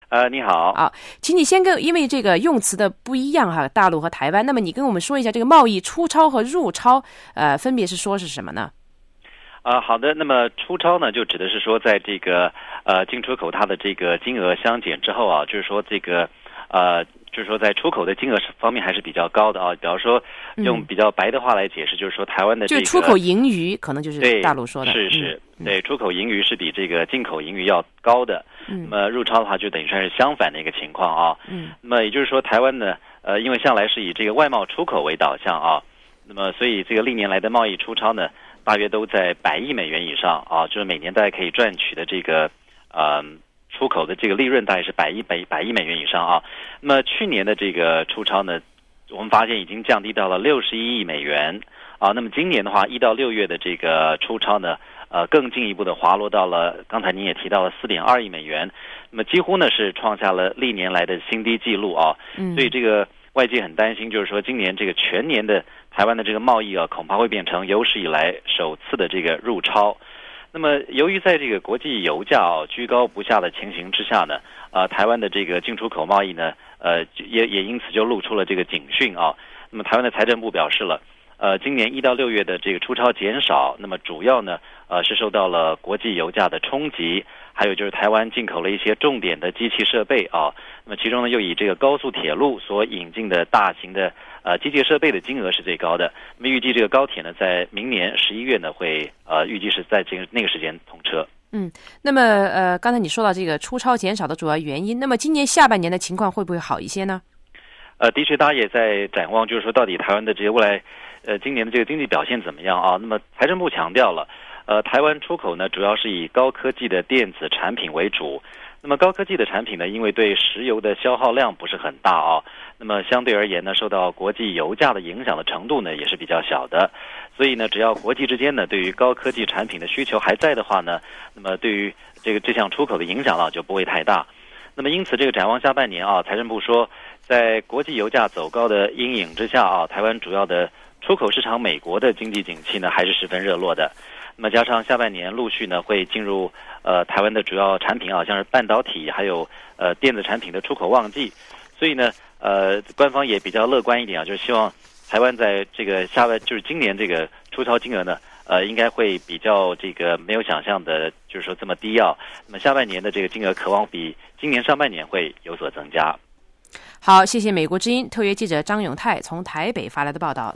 你好。 好，请你先因为这个用词的不一样哈，大陆和台湾，那么你跟我们说一下这个贸易出超和入超，分别是什么呢？ 好的，那么出超呢，就指的是说在这个进出口它的这个金额相减之后啊，就是说这个就是说在出口的金额方面还是比较高的啊。比方说用比较白的话来解释，就是说台湾的这个就出口盈余可能就是大陆说的， 是对，出口盈余是比这个进口盈余要高的。那么入超的话就等于算是相反的一个情况啊。那么也就是说台湾呢，因为向来是以这个外贸出口为导向啊，那么所以这个历年来的贸易出超呢，大约都在100亿美元以上啊，就是每年大家可以赚取的这个出口的这个利润大概是100亿美元以上啊。那么去年的这个出超呢，我们发现已经降低到了61亿美元啊。那么今年的话，1到6月的这个出超呢，更进一步的滑落到了刚才您也提到了4.2亿美元，那么几乎呢是创下了历年来的新低纪录啊。所以这个外界很担心，就是说今年这个全年的台湾的这个贸易啊，恐怕会变成有史以来首次的这个入超。那么由于在这个国际油价居高不下的情形之下呢，台湾的这个进出口贸易呢，也因此就露出了这个警讯啊。那么台湾的财政部表示了，今年1到6月的这个出超减少，那么主要呢，是受到了国际油价的冲击，还有就是台湾进口了一些重点的机器设备啊。那么其中呢，又以这个高速铁路所引进的大型的机械设备的金额是最高的。那么预计这个高铁呢，在明年11月呢，会预计是在那个时间通车。 那么刚才你说到这个出超减少的主要原因，那么今年下半年的情况会不会好一些呢？ 的确，大家也在展望，就是说到底台湾的这些未来今年的这个经济表现怎么样啊？那么财政部强调了，台湾出口呢主要是以高科技的电子产品为主。那么高科技的产品呢，因为对石油的消耗量不是很大啊，那么相对而言呢，受到国际油价的影响的程度呢也是比较小的。所以呢，只要国际之间呢对于高科技产品的需求还在的话呢，那么对于这项出口的影响呢就不会太大。那么因此这个展望下半年啊，财政部说，在国际油价走高的阴影之下啊，台湾主要的出口市场美国的经济景气呢还是十分热络的。那么加上下半年陆续呢会进入台湾的主要产品啊，像是半导体还有电子产品的出口旺季，所以呢官方也比较乐观一点啊，就是希望台湾在这个就是今年这个出超金额呢应该会比较这个没有想象的就是说这么低啊。那么下半年的这个金额渴望比今年上半年会有所增加。 好，谢谢美国之音特约记者张永泰从台北发来的报道。